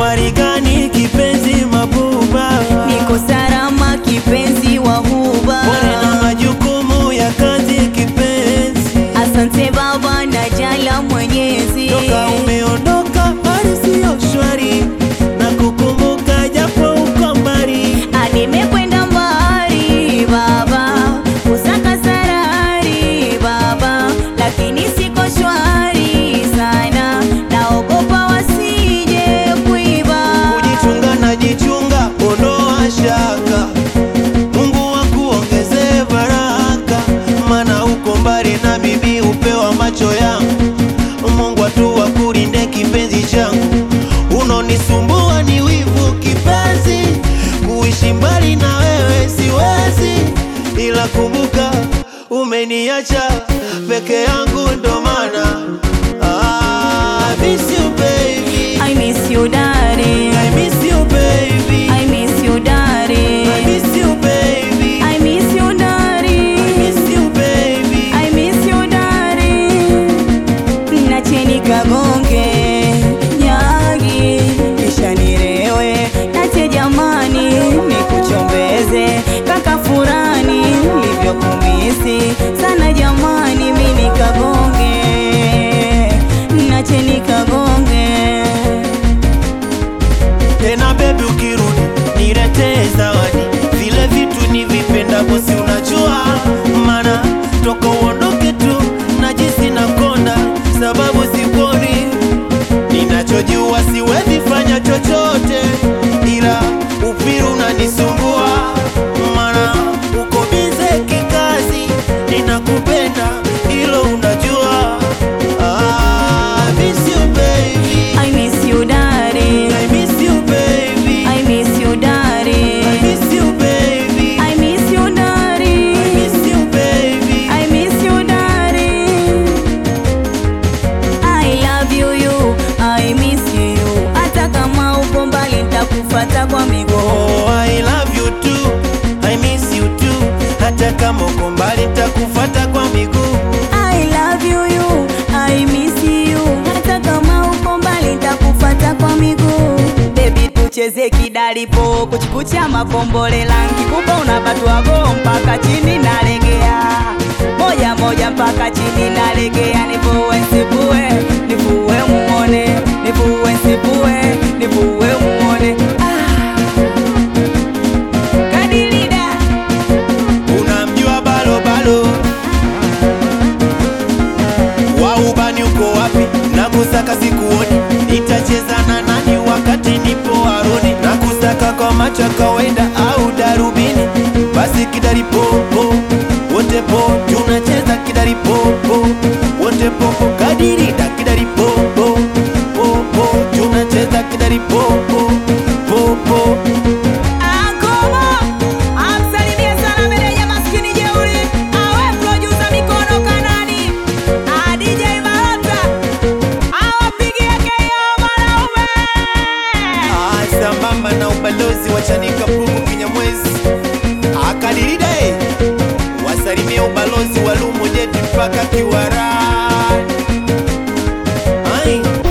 wari gani kipenzi mabuba? Niko salama kipenzi wa huba. Pole na majukumu ya kazi kipenzi. Asante baba na jala Mwenyezi. Toka umeondoka hali siyo shwari, na kukumbuka japo uko mbali. Nimekwenda mbali baba, kusaka sarari baba, lakini siko shwari sana, naogopa wasije kuiba. Kujichunga na jichunga, ondoa shaka, Mungu akuongezee baraka, maana uko mbali na mimi upewa macho yangu. Mungu atu akulinde kipenzi changu, unonisumbua ni wivu kipenzi, kuishi mbali na wewe siwezi, ila kumbuka umeniacha peke yangu, ndo maana I miss you baby, I miss you darling, I miss you baby, I miss you darling, I miss you baby, I miss you darling, I miss you baby, I miss you darling. Nacheni kagonge nyagi kisha nirewe, nache jamani nikuchombeze kaka furani livyokumisi sana jamani, mimi kagonge nacheni kagonge. tena baby ukirudi niletee zawadi, vile vitu nivipenda bosi unajua, maana toka uondoke tu najisi nakonda, sababu sikuoni, ninachojua siwezi fanya chochote, ila upiru unanisumbua, maana uko bize kikazi, ninakupenda hilo unajua. I miss you baby, I miss you darling, I miss you baby, I miss you darling, I miss you baby, I miss you darling, I miss you baby, I miss you darling. I love you, I miss you. Hata kama uko mbali nitakufuata kwa miguu. oh I love you too, I miss you too, hata kama uko mbali nitakufuata kwa miguu. I love you, I miss you. Hata kama uko mbali nitakufuata kwa miguu. Baby tucheze kidalipo, kuchikucha makombole langi kupa unapatwa go mpaka chini nalegea. Moja moja mpaka chini nalegea, nivue nsipue, nivue muone, nivue nsipue, nivue muone. Kadilida Unamjua balo balo, waubani uko wapi? Nakusaka sikuoni, nitacheza na nani wakati nipo aroni? Nakusaka kwa macho ya kawaida au darubini? Basi kidari popo, wote po, tunacheza kidari popo, wote popo, kadirida kidari popo, popo, tunacheza kidari popo, popo. Akomo, amsalimie sana meneja maskini jeuri. Awe producer mikono kanani, DJ Malota, awapigie KO wanaume. Sambamba na ubalozi wa Chanika Pumu Kinyamwezi, akadirida wasalimia ubalozi wa Lumo Jeti mpaka Kiwara.